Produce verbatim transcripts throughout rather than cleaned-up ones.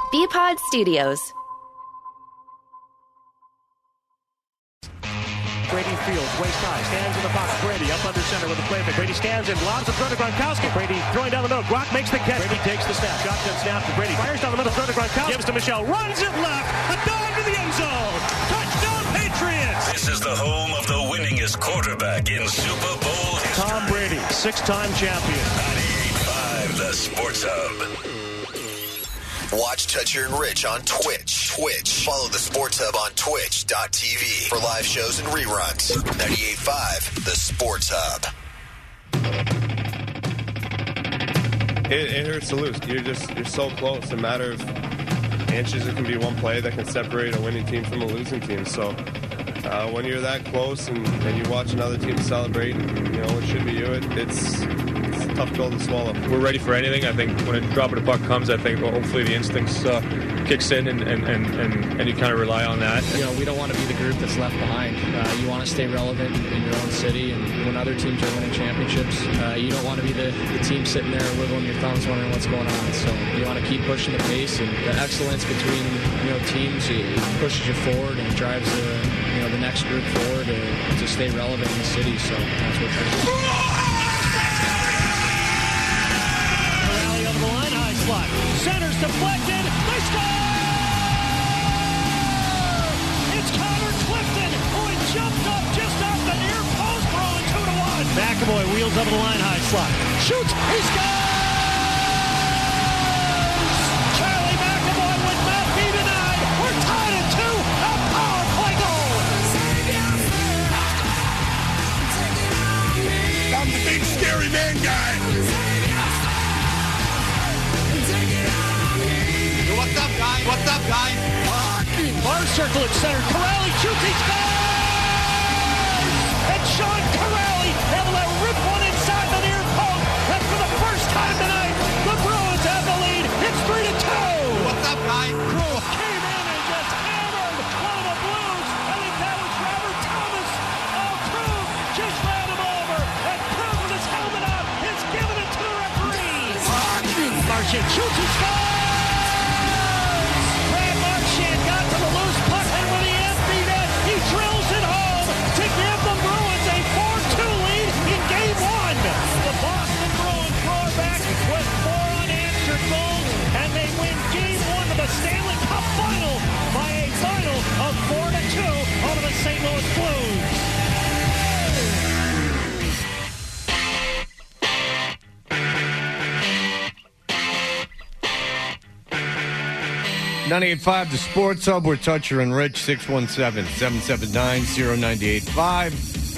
B-Pod Studios. Brady fields, waist high, stands in the box. Brady up under center with the play. Brady stands and lobs in front of Gronkowski. Brady throwing down the middle. Gronk makes the catch. Brady takes the snap. Shotgun snap to Brady. Fires down the middle, throw to Gronkowski. Gives to Michelle. Runs it left. A dive to the end zone. Touchdown Patriots. This is the home of the winningest quarterback in Super Bowl history. Tom Brady, six-time champion. ninety-eight point five, the Sports Hub. Watch Toucher and Rich on Twitch. Twitch. Follow the Sports Hub on twitch dot t v for live shows and reruns. ninety-eight point five, the Sports Hub. It, it hurts to lose. You're just you're so close. A matter of inches. It can be one play that can separate a winning team from a losing team. So uh, when you're that close and, and you watch another team celebrate, and you know it should be you. It, it's it's a tough pill to swallow. We're ready for anything. I think when a drop of the puck comes, I think well, hopefully the instincts uh, kicks in and, and, and, and, and you kind of rely on that. You know, we don't want to be the group that's left behind. Uh, you want to stay relevant in your own city, and when other teams are winning championships, uh, you don't want to be the, the team sitting there wiggling your thumbs wondering what's going on. So you want to keep pushing the pace, and the excellence between you know teams it pushes you forward and drives the you know the next group forward to, to stay relevant in the city. So that's what we're trying to do. Center's deflected. They score! It's Connor Clifton who had jumped up just off the near post, throwing two to one. McAvoy wheels over the line, high slot. Shoots. He scores! Charlie McAvoy with not be denied. We're tied at two. A power play goal. I'm the big scary man guy. What's up, guys? What's up, guys? Bar circle at center. Corrali shoots. He scores! And Sean Corrali able to rip one inside the near post. And for the first time tonight, the Bruins have the lead. It's three to two. What's up, guys? Crew came in and just hammered one of the Blues. I think that was Robert Thomas. Oh, Crew just ran him over. And Crew with his helmet up is giving it to the referee. Marchand shoots. He scores! Drills it home to give the Bruins a four two lead in game one. The Boston Bruins roar back with four unanswered goals, and they win game one of the Stanley Cup final by a final of four to two over the Saint Louis Blues. ninety-eight point five, the Sports Hub. We're Toucher and Rich, six one seven, seven seven nine, zero nine eight five.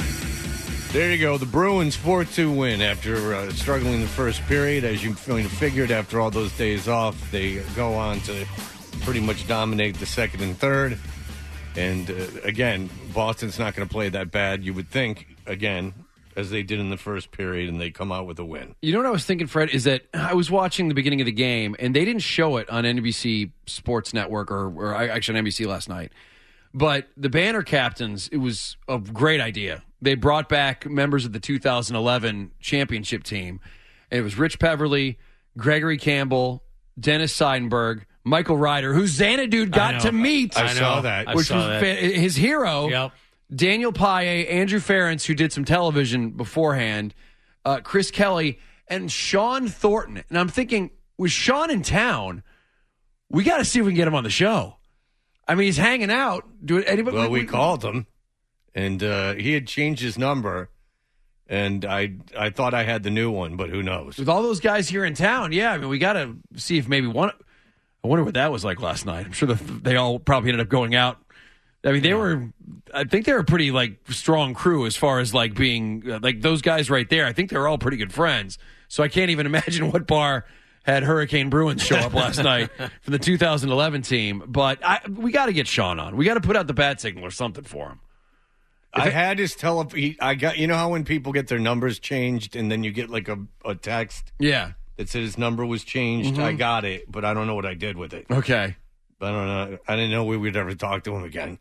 There you go. The Bruins four two win after uh, struggling the first period. As you figured, after all those days off, they go on to pretty much dominate the second and third. And, uh, again, Boston's not going to play that bad, you would think, again, as they did in the first period, and they come out with a win. You know what I was thinking, Fred, is that I was watching the beginning of the game, and they didn't show it on N B C Sports Network, or, or actually on N B C last night. But the banner captains, it was a great idea. They brought back members of the two thousand eleven championship team. And it was Rich Peverly, Gregory Campbell, Dennis Seidenberg, Michael Ryder, who Xanadu got to meet. I, I saw that. Which I saw was that. Fa- his hero. Yep. Daniel Paye, Andrew Ferentz, who did some television beforehand, uh, Chris Kelly, and Sean Thornton. And I'm thinking, with Sean in town, we got to see if we can get him on the show. I mean, he's hanging out. Do anybody? Well, we, we called him, and uh, he had changed his number, and I I thought I had the new one, but who knows? With all those guys here in town, yeah. I mean, we got to see if maybe one. I wonder what that was like last night. I'm sure the, they all probably ended up going out. I mean, they yeah. were, I think they were a pretty, like, strong crew as far as, like, being, uh, like, those guys right there. I think they were all pretty good friends. So I can't even imagine what bar had Hurricane Bruins show up last night for the two thousand eleven team. But I, we got to get Sean on. We got to put out the bat signal or something for him. If I it, had his tele. I got, you know how when people get their numbers changed and then you get, like, a, a text? Yeah. That said his number was changed. Mm-hmm. I got it, but I don't know what I did with it. Okay. I don't know. I didn't know we would ever talk to him again.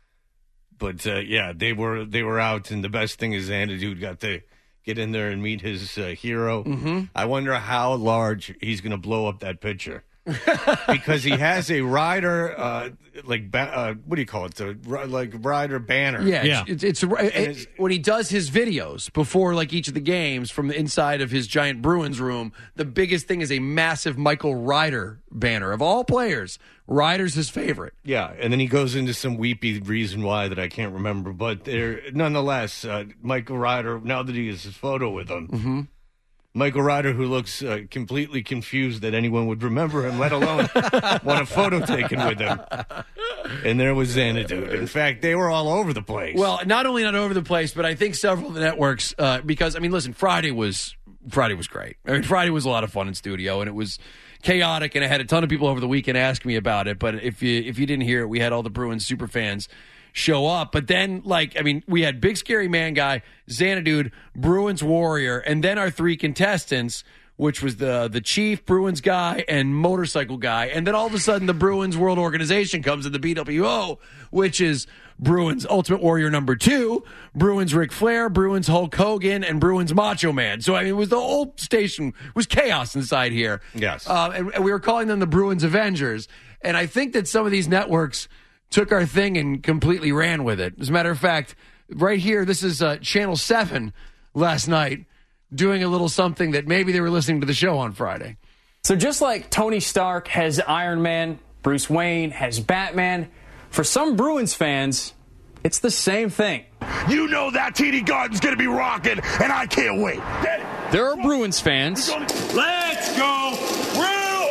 But, uh, yeah, they were they were out, and the best thing is Xanadu got to get in there and meet his uh, hero. Mm-hmm. I wonder how large he's going to blow up that picture. because he has a rider, uh, like ba- uh, what do you call it? The like rider banner. Yeah, yeah. It's, it's, it's, it's when he does his videos before like each of the games from the inside of his giant Bruins room. The biggest thing is a massive Michael Ryder banner of all players. Ryder's his favorite. Yeah, and then he goes into some weepy reason why that I can't remember, but there, nonetheless, uh, Michael Ryder. Now that he has his photo with him. Mm-hmm. Michael Ryder, who looks uh, completely confused that anyone would remember him, let alone want a photo taken with him. And there was Xanadu. In fact, they were all over the place. Well, not only not over the place, but I think several of the networks, uh, because, I mean, listen, Friday was Friday was great. I mean, Friday was a lot of fun in studio, and it was chaotic, and I had a ton of people over the weekend ask me about it. But if you if you didn't hear it, we had all the Bruins super fans show up. But then, like, I mean, we had Big Scary Man Guy, Xanadu, Bruins Warrior, and then our three contestants, which was the the Chief, Bruins Guy, and Motorcycle Guy. And then all of a sudden, the Bruins World Organization comes in the B W O, which is Bruins Ultimate Warrior number two, Bruins Ric Flair, Bruins Hulk Hogan, and Bruins Macho Man. So, I mean, it was the whole station, it was chaos inside here. Yes. Uh, and, and we were calling them the Bruins Avengers. And I think that some of these networks took our thing and completely ran with it. As a matter of fact, right here, this is uh, Channel seven last night doing a little something that maybe they were listening to the show on Friday. So just like Tony Stark has Iron Man, Bruce Wayne has Batman, for some Bruins fans, it's the same thing. You know that T D Garden's going to be rocking, and I can't wait. There are Bruins fans. Let's go, Bruins!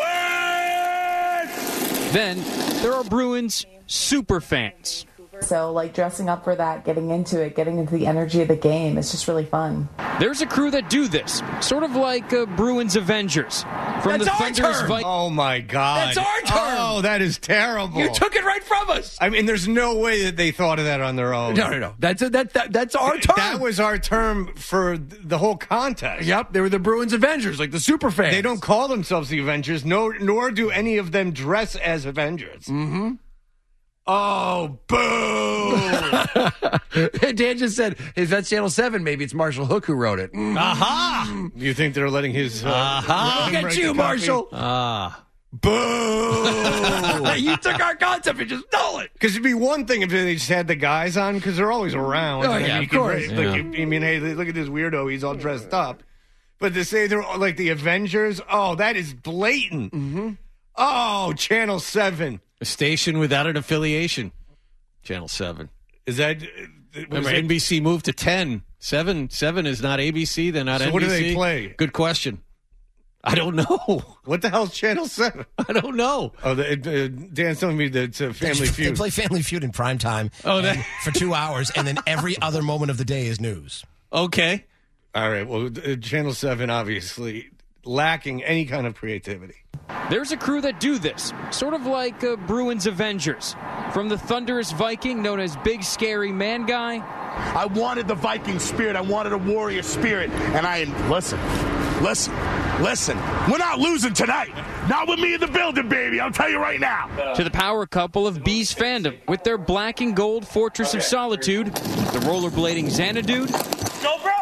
Then there are Bruins super fans. So, like, dressing up for that, getting into it, getting into the energy of the game, it's just really fun. There's a crew that do this, sort of like uh, Bruins Avengers. From That's the our Thunder's term. Vi- oh, my God. That's our term. Oh, that is terrible. You took it right from us. I mean, there's no way that they thought of that on their own. No, no, no. That's a, that, that that's our term. That was our term for the whole contest. Yep, they were the Bruins Avengers, like the super fans. They don't call themselves the Avengers, nor, nor do any of them dress as Avengers. Mm-hmm. Oh, boo! Dan just said, if that's Channel seven, maybe it's Marshall Hook who wrote it. Mm. Aha! You think they're letting his... Uh, Aha! Look at you, Marshall! Ah. Boo! You took our concept and just stole it. Because it'd be one thing if they just had the guys on, because they're always around. Oh, I mean, yeah, you of could- course. Like, Yeah. you- I mean, hey, look at this weirdo. He's all dressed up. But to say they're like the Avengers, oh, that is blatant. Mm-hmm. Oh, Channel seven. A station without an affiliation. Channel seven. Is that... Remember, that- N B C moved to ten. Seven, seven is not A B C. They're not So N B C. what do they play? Good question. I don't know. What the hell's Channel seven? I don't know. Oh, the, uh, Dan's telling me that it's a Family they, Feud. They play Family Feud in prime time Oh, that- for two hours, and then every other moment of the day is news. Okay. All right. Well, uh, Channel seven, obviously, lacking any kind of creativity. There's a crew that do this, sort of like uh, Bruins Avengers. From the Thunderous Viking, known as Big Scary Man Guy. I wanted the Viking spirit. I wanted a warrior spirit. And I, listen, listen, listen. We're not losing tonight. Not with me in the building, baby. I'll tell you right now. To the power couple of Bees fandom, with their black and gold Fortress of Solitude, the rollerblading Xanadu, Go Bruins!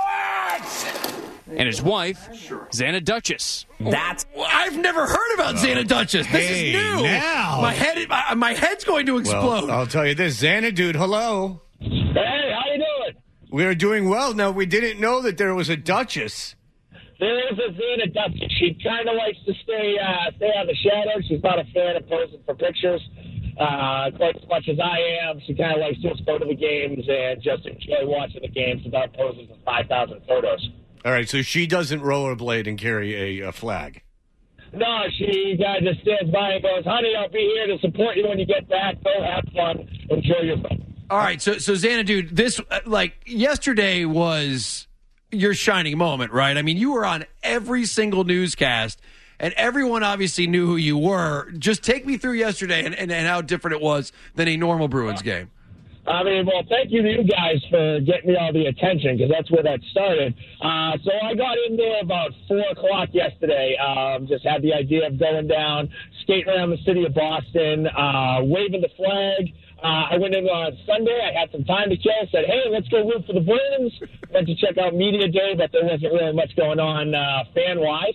and his wife, Xana Duchess. That's I've never heard about Xana Duchess. This Hey, is new. now. My head, my, my head's going to explode. Well, I'll tell you this. Xanadu, hello. Hey, how you doing? We're doing well. Now, we didn't know that there was a Duchess. There is a Xana Duchess. She kind of likes to stay uh, stay out of the shadows. She's not a fan of posing for pictures uh, quite as much as I am. She kind of likes to just go to the games and just enjoy watching the games without posing for five thousand photos. All right, so she doesn't rollerblade and carry a, a flag. No, she uh, just stands by and goes, honey, I'll be here to support you when you get back. Go have fun. Enjoy your fun. All right, so so Xanadu, this uh, like yesterday was your shining moment, right? I mean, you were on every single newscast, and everyone obviously knew who you were. Just take me through yesterday and, and, and how different it was than a normal Bruins game. I mean, well, thank you to you guys for getting me all the attention, because that's where that started. Uh, so I got in there about four o'clock yesterday. Um, just had the idea of going down, skating around the city of Boston, uh, waving the flag. Uh, I went in on Sunday. I had some time to kill. Said, hey, let's go root for the Bruins. Went to check out Media Day, but there wasn't really much going on uh, fan-wise.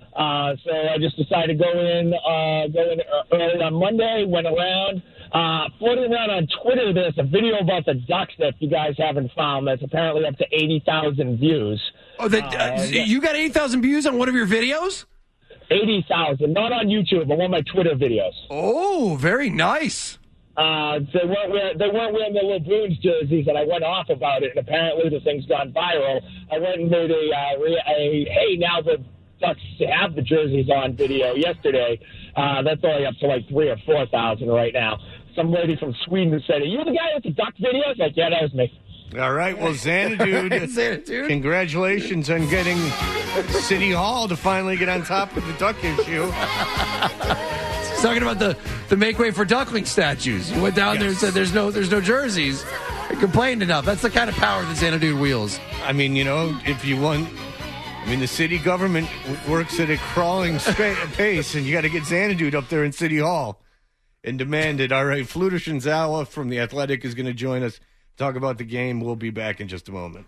Uh, so I just decided to go in, uh, go in early on Monday, went around. Uh, floating around on Twitter, there's a video about the Ducks that you guys haven't found that's apparently up to eighty thousand views. Oh, that, uh, uh, you got eighty thousand views on one of your videos? eighty thousand, not on YouTube, but one of my Twitter videos. Oh, very nice. Uh, they weren't wearing, they weren't wearing the little Bruins jerseys, and I went off about it, and apparently the thing's gone viral. I went and made a, uh, a hey, now the Ducks have the jerseys on video yesterday. Uh, that's only up to like three or four thousand right now. Some lady from Sweden said, "Are you the guy with the Duck videos?" Like, yeah, that was me. All right, well, Xanadu, Xanadu, congratulations on getting City Hall to finally get on top of the Duck issue. He's talking about the, the make way for duckling statues. You went down yes. there and said there's no there's no jerseys. I complained enough. That's the kind of power that Xanadu wields. I mean, you know, if you want, I mean, the city government works at a crawling pace, and you got to get Xanadu up there in City Hall and demand it. All right, Fluta Shinzawa from The Athletic is going to join us. Talk about the game. We'll be back in just a moment.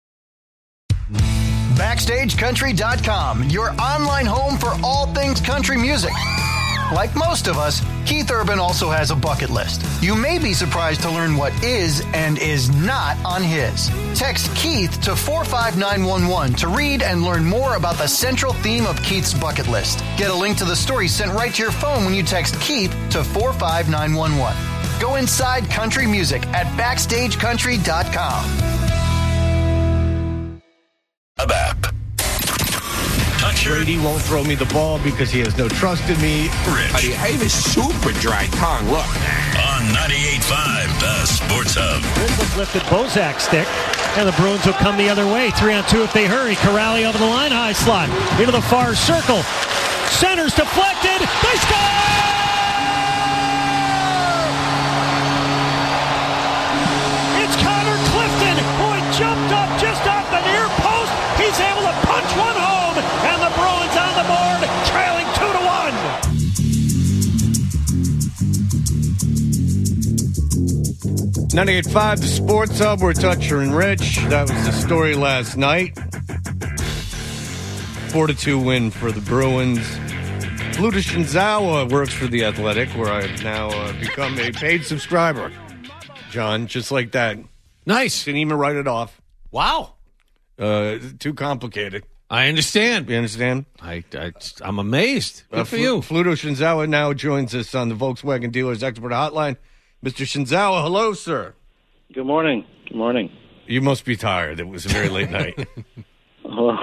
Backstage Country dot com, your online home for all things country music. Like most of us, Keith Urban also has a bucket list. You may be surprised to learn what is and is not on his. Text Keith to four five nine one one to read and learn more about the central theme of Keith's bucket list. Get a link to the story sent right to your phone when you text Keith to four five nine one one. Go inside country music at backstage country dot com. A app. Brady won't throw me the ball because he has no trust in me. Rich. I have a super dry tongue. Look. On ninety-eight point five, the Sports Hub. Griswold lifted Bozak stick, and the Bruins will come the other way. Three on two if they hurry. Corrali over the line, high slot. Into the far circle. Center's deflected. They score! It's Connor Clifton, who had jumped up just off the near post. He's able to punch one home, and the Bruins on the board, trailing two to one. ninety-eight point five, the Sports Hub. We're Toucher and Rich. That was the story last night. four to two win for the Bruins. Fluta Shinzawa works for The Athletic, where I've now uh, become a paid subscriber. John, just like that. Nice. Didn't even write it off. Wow. Uh, too complicated. I understand. You understand? I, I, I'm amazed. Good uh, for you. Fluta Shinzawa now joins us on the Volkswagen Dealers Expert Hotline. Mister Shinzawa, hello, sir. Good morning. Good morning. You must be tired. It was a very late night. Well,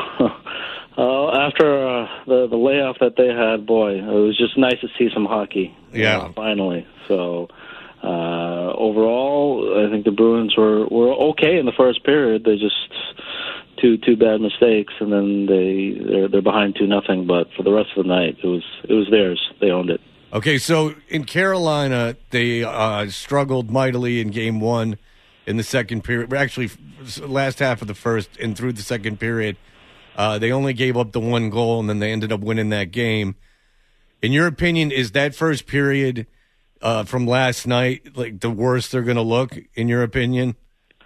uh, after uh, the the layoff that they had, boy, it was just nice to see some hockey. Yeah. Uh, finally. So uh, overall, I think the Bruins were, were okay in the first period. They just two two bad mistakes, and then they they're, they're behind two nothing. But for the rest of the night, it was it was theirs. They owned it. Okay, so in Carolina, they uh, struggled mightily in game one in the second period. Actually, last half of the first and through the second period. Uh, they only gave up the one goal, and then they ended up winning that game. In your opinion, is that first period uh, from last night like the worst they're going to look, in your opinion?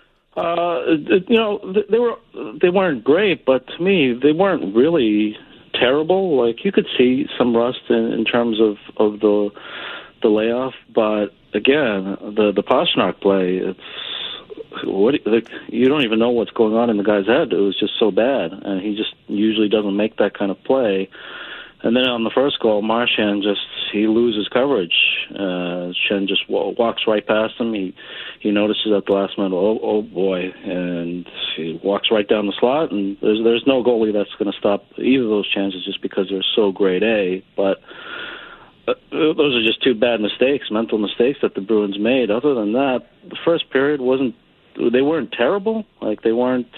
Uh, you know, they were they weren't great, but to me, they weren't really terrible. Like, you could see some rust in, in terms of, of the the layoff, but again, the the Pastrnak play, it's what like, you don't even know what's going on in the guy's head. It was just so bad, and he just usually doesn't make that kind of play. And then on the first goal, Marchand just he loses coverage. Uh, Shen just w- walks right past him. He he notices at the last minute, oh, oh boy, and he walks right down the slot. And there's there's no goalie that's going to stop either of those chances just because they're so grade A. But uh, those are just two bad mistakes, mental mistakes that the Bruins made. Other than that, the first period wasn't. They weren't terrible. Like they weren't.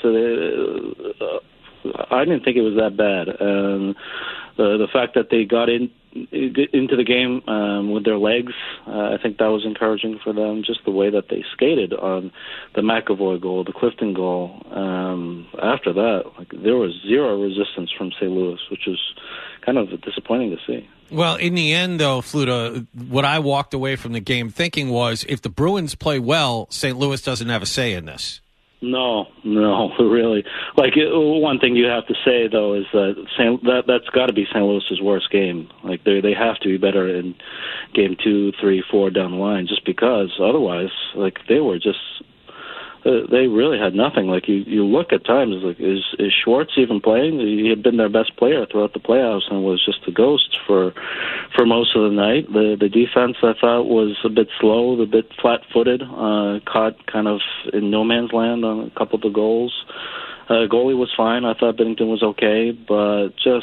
Uh, uh, I didn't think it was that bad. And the the fact that they got in into the game um, with their legs, uh, I think that was encouraging for them. Just the way that they skated on the McAvoy goal, the Clifton goal. Um, after that, like there was zero resistance from Saint Louis, which was kind of disappointing to see. Well, in the end, though, Fluta, what I walked away from the game thinking was if the Bruins play well, Saint Louis doesn't have a say in this. No, no, really. Like it, one thing you have to say though is that Saint, that that's got to be Saint Louis's worst game. Like they they have to be better in game two, three, four down the line, just because otherwise, like they were just uh, they really had nothing. Like you, you look at times, like is is Schwartz even playing? He had been their best player throughout the playoffs and was just a ghost for for most of the night. The the defense I thought was a bit slow, a bit flat-footed, uh, caught kind of in no man's land on a couple of the goals. Uh, goalie was fine. I thought Binnington was okay, but just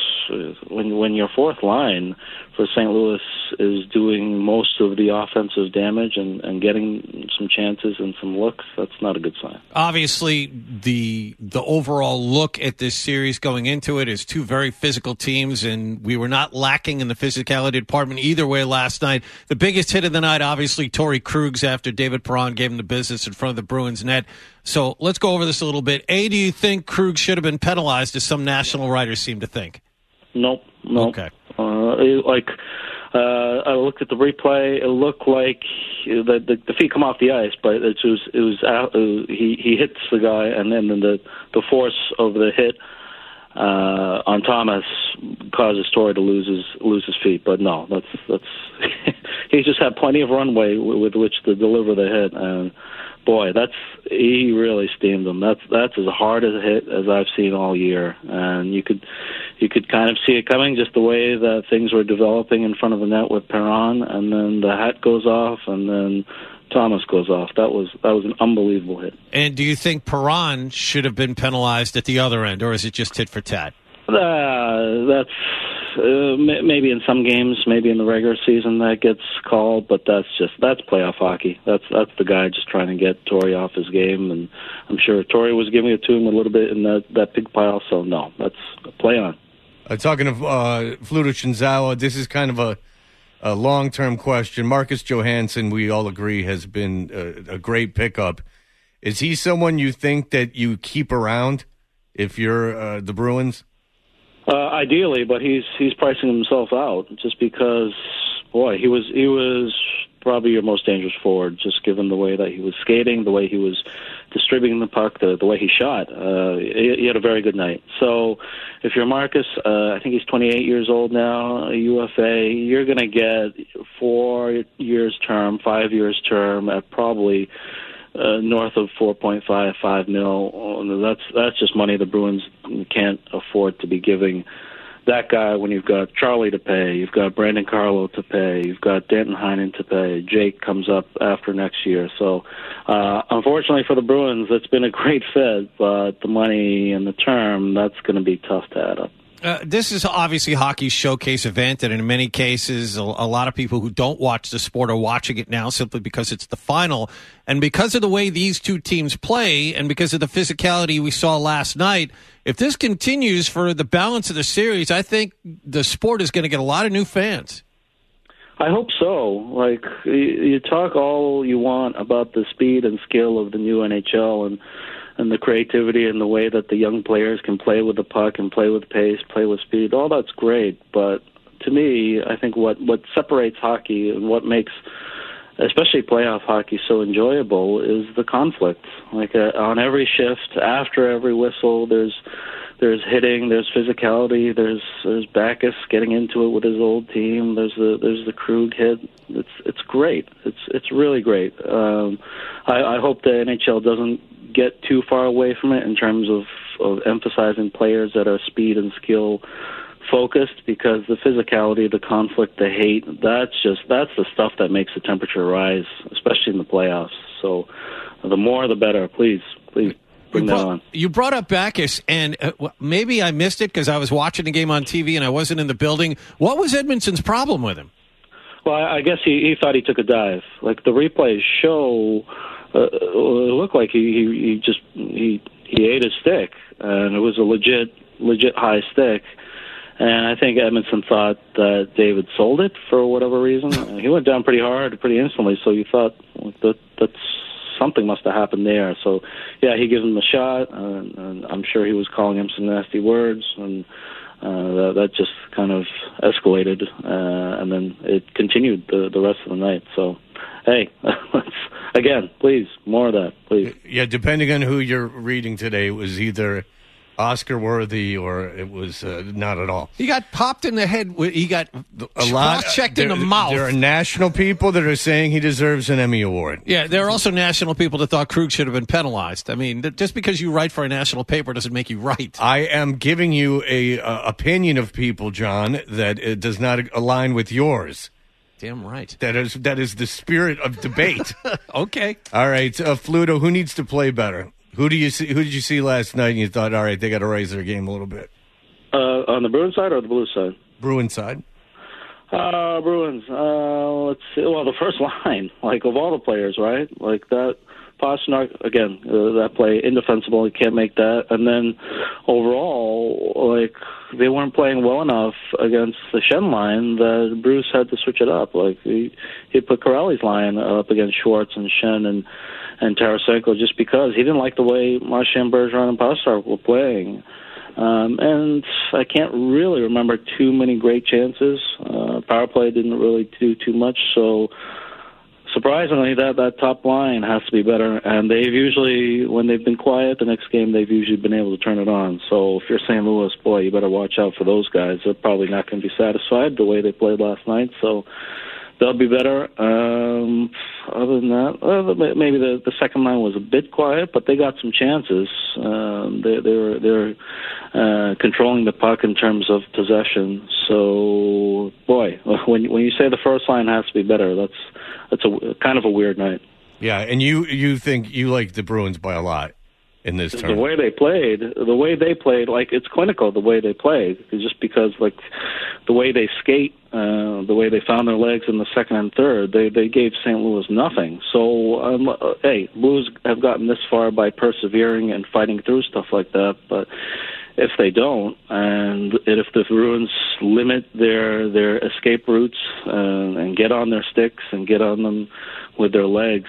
when when your fourth line for Saint Louis is doing most of the offensive damage and, and getting some chances and some looks, that's not a good sign. Obviously, the the overall look at this series going into it is two very physical teams, and we were not lacking in the physicality department either way last night. The biggest hit of the night, obviously, Torrey Krug's after David Perron gave him the business in front of the Bruins net. So let's go over this a little bit. A, do you think Krug should have been penalized, as some national writers seem to think? Nope. Nope. Okay. Uh, it, like, uh, I looked at the replay. It looked like the, the the feet come off the ice, but it was it was out, uh, he he hits the guy, and then the the force of the hit uh, on Thomas causes Torrey to lose his lose his feet. But no, that's that's he just had plenty of runway with which to deliver the hit, and boy, that's he really steamed him. That's that's as hard a hit as I've seen all year, and you could you could kind of see it coming, just the way that things were developing in front of the net with Perron, and then the hat goes off, and then Thomas goes off. That was that was an unbelievable hit. And do you think Perron should have been penalized at the other end, or is it just tit for tat? Uh, that's uh, maybe in some games, maybe in the regular season that gets called, but that's just that's playoff hockey. That's that's the guy just trying to get Torrey off his game, and I'm sure Torrey was giving it to him a little bit in that that pig pile. So no, that's play on. Uh, talking of uh, Fluto Shinzawa, this is kind of a, a long-term question. Marcus Johansson, we all agree, has been a, a great pickup. Is he someone you think that you keep around if you're uh, the Bruins? Uh, ideally, but he's he's pricing himself out just because, boy, he was he was probably your most dangerous forward, just given the way that he was skating, the way he was distributing the puck, the, the way he shot. Uh, he, he had a very good night. So if you're Marcus, uh, I think he's twenty-eight years old now, a U F A, you're going to get four years term, five years term at probably uh, north of four point five, five mil. That's, that's just money the Bruins can't afford to be giving that guy when you've got Charlie to pay, you've got Brandon Carlo to pay, you've got Danton Heinen to pay, Jake comes up after next year. So uh, unfortunately for the Bruins, it's been a great fit, but the money and the term, that's going to be tough to add up. Uh, this is obviously hockey's showcase event, and in many cases, a, a lot of people who don't watch the sport are watching it now simply because it's the final. And because of the way these two teams play, and because of the physicality we saw last night, if this continues for the balance of the series, I think the sport is going to get a lot of new fans. I hope so. Like, you, you talk all you want about the speed and skill of the new N H L, and and the creativity and the way that the young players can play with the puck and play with pace, play with speed, all that's great. But to me, I think what, what separates hockey and what makes especially playoff hockey so enjoyable is the conflict. Like uh, on every shift, after every whistle, there's there's hitting, there's physicality, there's there's Backes getting into it with his old team. There's the there's the Krug hit. It's it's great. It's it's really great. Um, I, I hope the N H L doesn't get too far away from it in terms of, of emphasizing players that are speed and skill focused, because the physicality, the conflict, the hate, that's just that's the stuff that makes the temperature rise, especially in the playoffs. So the more the better. Please, please bring that on. You brought up Backes, and uh, maybe I missed it because I was watching the game on T V and I wasn't in the building. What was Edmonton's problem with him? Well, I guess he, he thought he took a dive. Like the replays show, uh, it looked like he, he, he just he he ate his stick, and it was a legit legit high stick. And I think Edmondson thought that David sold it for whatever reason. He went down pretty hard, pretty instantly. So you thought that that's something must have happened there. So yeah, he gives him a shot, and, and I'm sure he was calling him some nasty words, and uh, that, that just kind of escalated, uh, and then it continued the, the rest of the night. So hey, let's again, please, more of that, please. Yeah, depending on who you're reading today, it was either Oscar worthy or it was uh, not at all. He got popped in the head. With, he got A lot checked in there- the mouth. There are national people that are saying he deserves an Emmy Award. Yeah, there are also national people that thought Krug should have been penalized. I mean, th- just because you write for a national paper doesn't make you right. I am giving you a uh, opinion of people, John, that it does not align with yours. Damn right. That is that is the spirit of debate. Okay. All right, uh, Fluto, who needs to play better? Who do you see? Who did you see last night? And you thought, all right, they got to raise their game a little bit. Uh, on the Bruins side or the Blues side? Bruins side. Uh, Bruins. Uh, let's see. Well, the first line, like of all the players, right? Like that. Pastrnak, again, uh, that play, indefensible. You can't make that. And then overall, like, they weren't playing well enough against the Shen line that Bruce had to switch it up. Like, he, he put Corelli's line up against Schwartz and Shen and, and Tarasenko just because he didn't like the way Marchand, Bergeron, and Pastrnak were playing. Um, and I can't really remember too many great chances. Uh, power play didn't really do too much, so surprisingly, that, that top line has to be better, and they've usually, when they've been quiet, the next game they've usually been able to turn it on. So if you're Saint Louis, boy, you better watch out for those guys. They're probably not going to be satisfied the way they played last night, so they'll be better. Um, other than that, well, maybe the, the second line was a bit quiet, but they got some chances. Um, they, they were they're uh, controlling the puck in terms of possession. So, boy, when when you say the first line has to be better, that's that's a kind of a weird night. Yeah, and you you think you like the Bruins by a lot in this The tournament. way they played, the way they played, like it's clinical the way they played. It's just because like the way they skate, uh, the way they found their legs in the second and third, they they gave Saint Louis nothing. So um, uh, hey, Blues have gotten this far by persevering and fighting through stuff like that, but if they don't, and if the Bruins limit their their escape routes uh, and get on their sticks and get on them with their legs,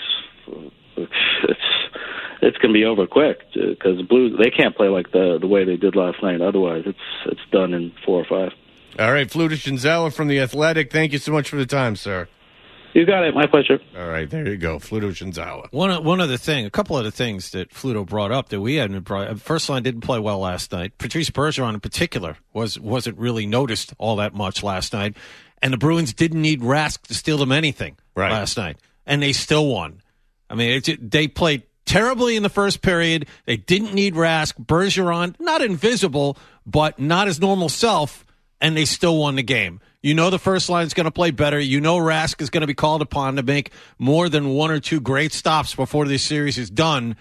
it's it's going to be over quick because Blues they can't play like the the way they did last night. Otherwise, it's it's done in four or five. All right, Fluto Shinzawa from The Athletic, thank you so much for the time, sir. You got it. My pleasure. All right, there you go, Fluto Shinzawa. One one other thing, a couple other things that Fluto brought up that we hadn't brought. First line didn't play well last night. Patrice Bergeron in particular was wasn't really noticed all that much last night, and the Bruins didn't need Rask to steal them anything right. last night, and they still won. I mean, it's, they played terribly in the first period. They didn't need Rask. Bergeron, not invisible, but not his normal self, and they still won the game. You know the first line is going to play better. You know Rask is going to be called upon to make more than one or two great stops before this series is done,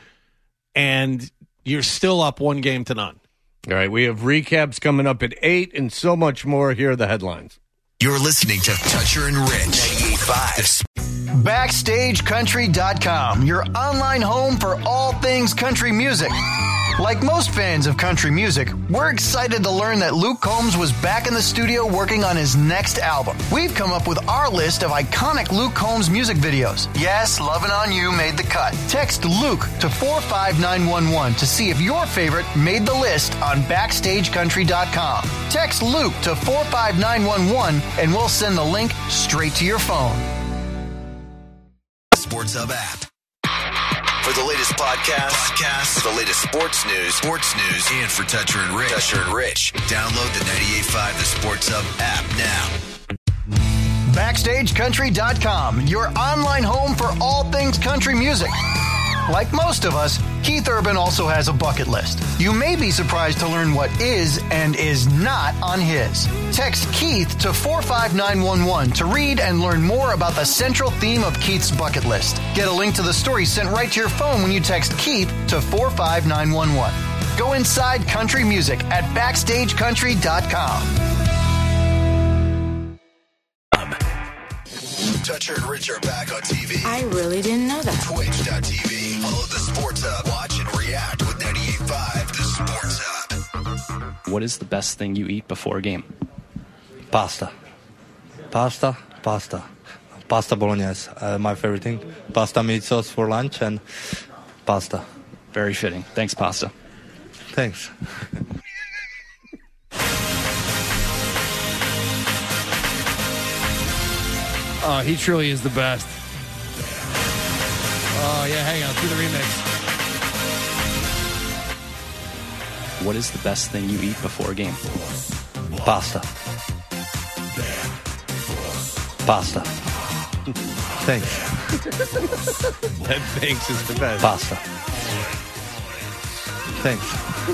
and you're still up one game to none. All right, we have recaps coming up at eight and so much more. Here are the headlines. You're listening to Toucher and Rich, ninety-eight point five. Backstage Country dot com, your online home for all things country music. Like most fans of country music, we're excited to learn that Luke Combs was back in the studio working on his next album. We've come up with our list of iconic Luke Combs music videos. Yes, Lovin' On You made the cut. Text Luke to four five nine one one to see if your favorite made the list on Backstage Country dot com. Text Luke to four five nine one one and we'll send the link straight to your phone. Sports Hub app. For the latest podcasts, podcasts, for the latest sports news, sports news, and for Toucher and Rich, Toucher and Rich, download the ninety-eight point five The Sports Hub app now. Backstage Country dot com, your online home for all things country music. Like most of us, Keith Urban also has a bucket list. You may be surprised to learn what is and is not on his. Text Keith to four five nine one one to read and learn more about the central theme of Keith's bucket list. Get a link to the story sent right to your phone when you text Keith to four five nine one one. Go inside country music at Backstage Country dot com. Toucher and Rich are back on T V. I really didn't know that. Twitch dot T V. Follow the Sports Hub. Watch and react with ninety-eight point five The Sports Hub. What is the best thing you eat before a game? Pasta. Pasta, pasta. Pasta bolognese, uh, my favorite thing. Pasta meat sauce for lunch and pasta. Very fitting. Thanks, pasta. Thanks. Oh, he truly is the best. Oh, yeah, hang on. Do the remix. What is the best thing you eat before a game? Pasta. Pasta. Thanks. That thanks is the best. Pasta. Thanks.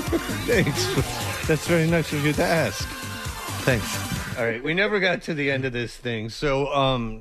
Thanks. That's very nice of you to ask. Thanks. All right, we never got to the end of this thing. So, um,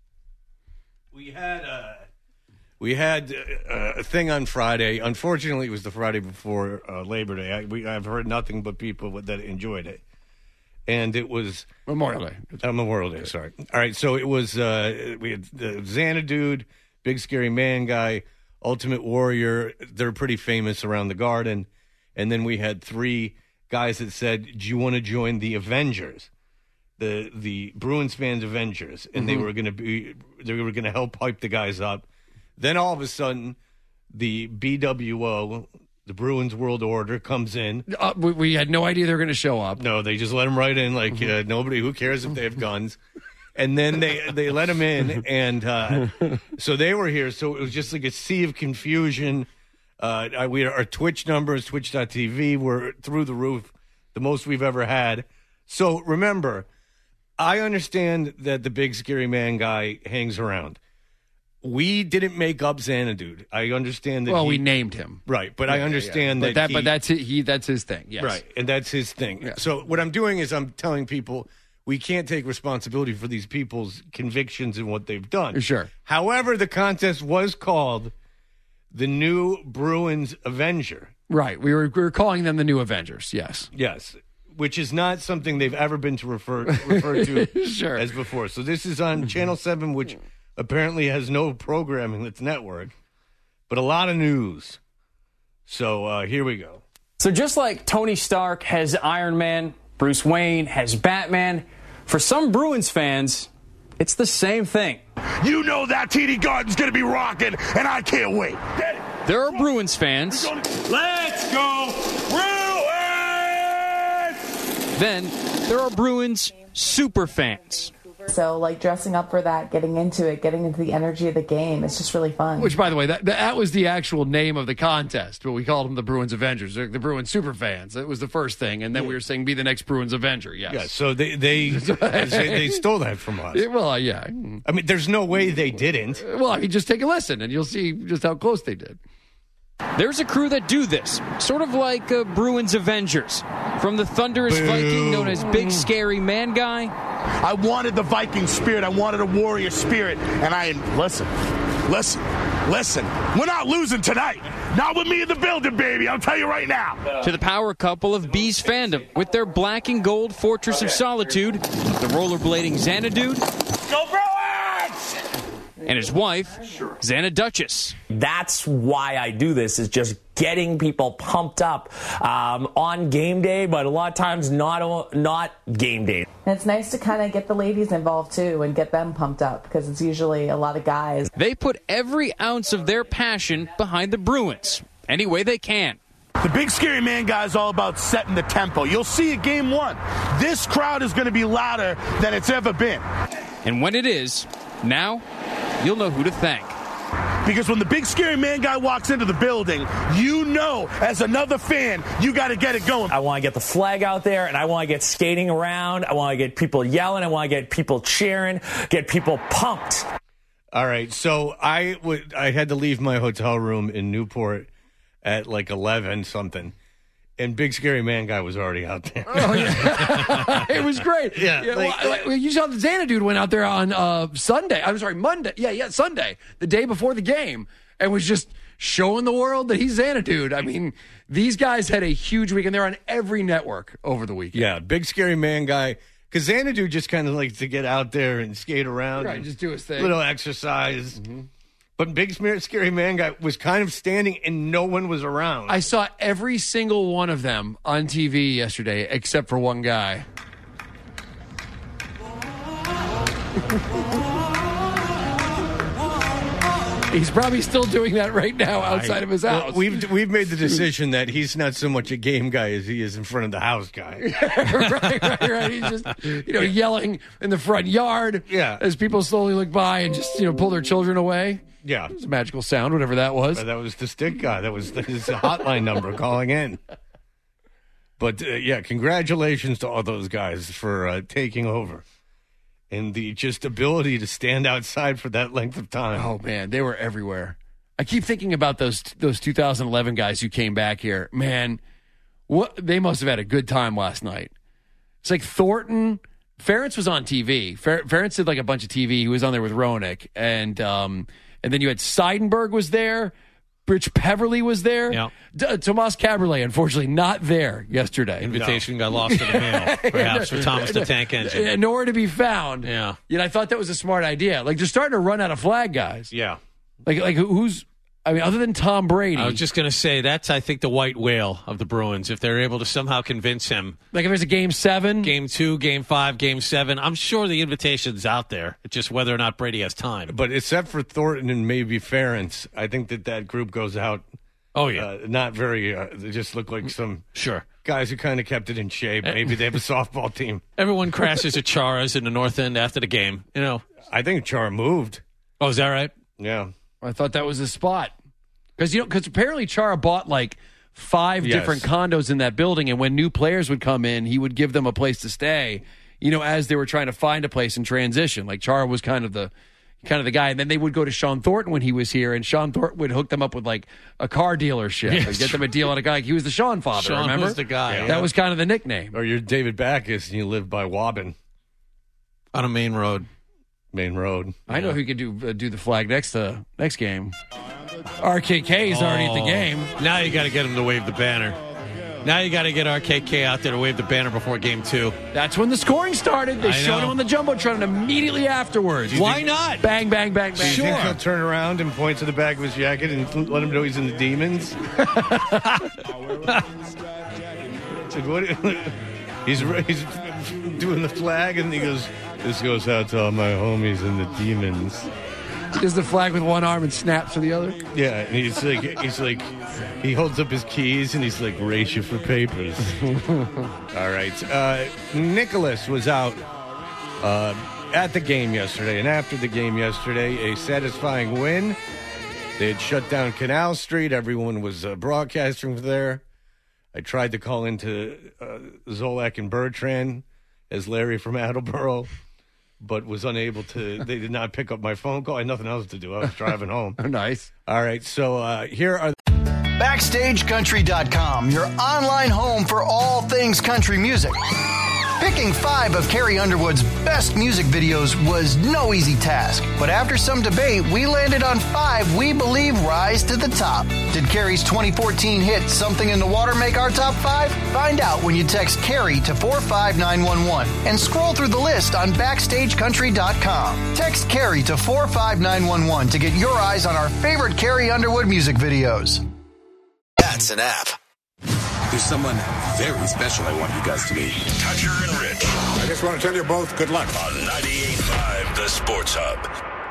we had uh, we had uh, a thing on Friday. Unfortunately, it was the Friday before uh, Labor Day. I, we, I've heard nothing but people that enjoyed it, and it was Memorial Day. Uh, Memorial Day. Sorry. All right, so it was uh, we had the Xanadude, Big Scary Man Guy, Ultimate Warrior. They're pretty famous around the Garden, and then we had three guys that said, "Do you want to join the Avengers?" The the Bruins fans Avengers, and mm-hmm. they were going to be they were going to help hype the guys up. Then all of a sudden, the B W O, the Bruins World Order, comes in. Uh, we, we had no idea they were going to show up. No, they just let them right in. Like mm-hmm. uh, nobody, who cares if they have guns? And then they they let them in, and uh, so they were here. So it was just like a sea of confusion. Uh, we our Twitch numbers, twitch dot t v, were through the roof, the most we've ever had. So remember, I understand that the Big Scary Man Guy hangs around. We didn't make up Xanadude. I understand that. Well, he, we named him, right? But yeah, I understand yeah, that. yeah. But, that he, but that's it, he. That's his thing. Yes, right, and that's his thing. Yeah. So what I'm doing is I'm telling people we can't take responsibility for these people's convictions and what they've done. Sure. However, the contest was called the New Bruins Avenger. Right. We were we were calling them the New Avengers. Yes. Yes. Which is not something they've ever been to refer referred to sure. as before. So this is on Channel seven, which apparently has no programming that's network, but a lot of news. So uh, here we go. So just like Tony Stark has Iron Man, Bruce Wayne has Batman, for some Bruins fans, it's the same thing. You know that T D Garden's going to be rocking, and I can't wait. There are Bruins fans. Let's go, Bruins! Then there are Bruins super fans. So, like, dressing up for that, getting into it, getting into the energy of the game, it's just really fun. Which, by the way, that that was the actual name of the contest, but we called them the Bruins Avengers, the Bruins super fans. That was the first thing, and then we were saying, be the next Bruins Avenger, yes. Yeah, so they they, they, they stole that from us. Yeah, well, uh, yeah. I mean, there's no way they didn't. Well, I mean, just take a listen, and you'll see just how close they did. There's a crew that do this, sort of like uh, Bruins Avengers. From the thunderous Boo. Viking known as Big Scary Man Guy. I wanted the Viking spirit. I wanted a warrior spirit. And I, listen, listen, listen. We're not losing tonight. Not with me in the building, baby. I'll tell you right now. To the power couple of Bees fandom with their black and gold Fortress of Solitude, the rollerblading Xanadude. Go Bruins! And his wife, Xana Duchess. That's why I do this, is just getting people pumped up um, on game day, but a lot of times not not game day. And it's nice to kind of get the ladies involved, too, and get them pumped up, because it's usually a lot of guys. They put every ounce of their passion behind the Bruins, any way they can. The Big Scary Man Guy is all about setting the tempo. You'll see at game one, this crowd is going to be louder than it's ever been. And when it is, now you'll know who to thank. Because when the Big Scary Man Guy walks into the building, you know, as another fan, you got to get it going. I want to get the flag out there, and I want to get skating around. I want to get people yelling. I want to get people cheering, get people pumped. All right, so I would I had to leave my hotel room in Newport at like eleven something. And Big Scary Man Guy was already out there. Oh, yeah. It was great. Yeah. yeah like, well, well, you saw the Xanadude went out there on uh, Sunday. I'm sorry, Monday. Yeah, yeah, Sunday, the day before the game, and was just showing the world that he's Xanadude. I mean, these guys had a huge weekend. They're on every network over the weekend. Yeah, Big Scary Man Guy. Because Xanadu just kind of likes to get out there and skate around. Right, just do his thing. Little exercise. Mm-hmm. But Big Scary Man Guy was kind of standing and no one was around. I saw every single one of them on T V yesterday except for one guy. He's probably still doing that right now outside I, of his well, house. we've we've made the decision that he's not so much a game guy as he is in front of the house guy. right, right, right. He's just, you know, yelling in the front yard yeah. as people slowly look by and just, you know, pull their children away. Yeah. It was a magical sound, whatever that was. Uh, that was the stick guy. That was his hotline number calling in. But, uh, yeah, congratulations to all those guys for uh, taking over. And the just ability to stand outside for that length of time. Oh, man, they were everywhere. I keep thinking about those those two thousand eleven guys who came back here. Man, what they must have had a good time last night. It's like Thornton. Ferentz was on T V. Fer- Ferentz did like a bunch of T V. He was on there with Roenick. And um, and then you had Seidenberg was there. Rich Peverly was there. Yeah. D- Tomas Caberlet, unfortunately, not there yesterday. Invitation no. got lost in the mail, perhaps, for Thomas the Tank Engine. Nowhere to be found. Yeah. Yet I thought that was a smart idea. Like, they're starting to run out of flag guys. Yeah. Like, like who's, I mean, other than Tom Brady. I was just going to say, that's, I think, the white whale of the Bruins. If they're able to somehow convince him. Like, if there's a game seven. Game two, game five, game seven. I'm sure the invitation's out there. It's just whether or not Brady has time. But except for Thornton and maybe Ferentz, I think that that group goes out. Oh, yeah. Uh, not very, uh, they just look like some sure guys who kind of kept it in shape. Maybe they have a softball team. Everyone crashes at Chara's in the North End after the game. You know, I think Chara moved. Oh, is that right? Yeah. I thought that was the spot. Because, you know, because apparently Chara bought like five yes. different condos in that building, and when new players would come in, he would give them a place to stay, you know, as they were trying to find a place in transition. Like, Chara was kind of the kind of the guy. And then they would go to Sean Thornton when he was here, and Sean Thornton would hook them up with like a car dealership Yes. and get them a deal on a guy. Like, he was the Sean father, Sean remember? was the guy. Yeah. Yeah. That was kind of the nickname. Or you're David Backus and you live by Wobbin. On a main road. Main road. I know who could do uh, do the flag next to next game. R K K is already at the game. Now you got to get him to wave the banner. Now you got to get R K K out there to wave the banner before game two. That's when the scoring started. They I showed know. him on the Jumbotron, and immediately afterwards. Why think- not? Bang, bang, bang, bang. Do you think he'll turn around and point to the back of his jacket and let him know he's in the Demons? Like, what, he's, he's doing the flag, and he goes, "This goes out to all my homies in the Demons." Does the flag with one arm and snaps with the other? Yeah, and he's like, he's like, he holds up his keys and he's like, "Race you for papers." All right. Uh, Nicholas was out uh, at the game yesterday, and after the game yesterday, a satisfying win. They had shut down Canal Street. Everyone was uh, broadcasting from there. I tried to call into uh, Zolak and Bertrand as Larry from Attleboro, but was unable to. They did not pick up my phone call. I had nothing else to do. I was driving home. Oh, nice. All right, so uh, here are. Backstage Country dot com, your online home for all things country music. Picking five of Carrie Underwood's best music videos was no easy task, but after some debate, we landed on five we believe rise to the top. Did Carrie's twenty fourteen hit Something in the Water make our top five? Find out when you text Carrie to four five nine one one and scroll through the list on Backstage Country dot com. Text Carrie to four five nine one one to get your eyes on our favorite Carrie Underwood music videos. That's an app. There's someone very special I want you guys to meet. Toucher and Rich. I just want to tell you both good luck. On ninety-eight point five, The Sports Hub.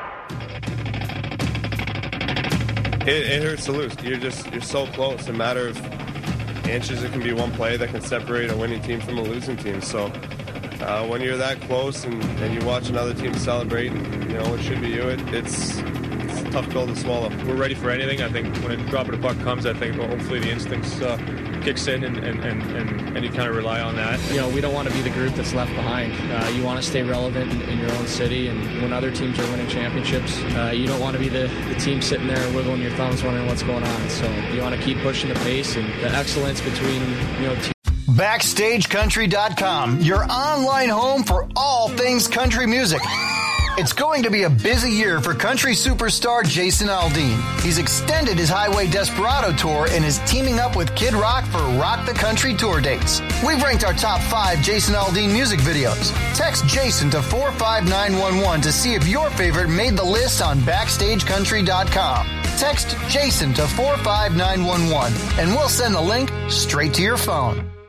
It, it hurts to lose. You're just you're so close. A matter of inches. It can be one play that can separate a winning team from a losing team. So uh, when you're that close and, and you watch another team celebrate, and you know it should be you. It, it's it's a tough pill to swallow. We're ready for anything. I think when a drop of the puck comes, I think well, hopefully the instincts uh, kicks in and, and, and, and, and you kind of rely on that. You know, we don't want to be the group that's left behind. Uh, you want to stay relevant in, in your own city, and when other teams are winning championships, uh, you don't want to be the, the team sitting there wiggling your thumbs wondering what's going on. So you want to keep pushing the pace and the excellence between, you know, teams. Backstage Country dot com, your online home for all things country music. It's going to be a busy year for country superstar Jason Aldean. He's extended his Highway Desperado tour and is teaming up with Kid Rock for Rock the Country tour dates. We've ranked our top five Jason Aldean music videos. Text Jason to four five nine one one to see if your favorite made the list on Backstage Country dot com. Text Jason to four five nine one one and we'll send the link straight to your phone.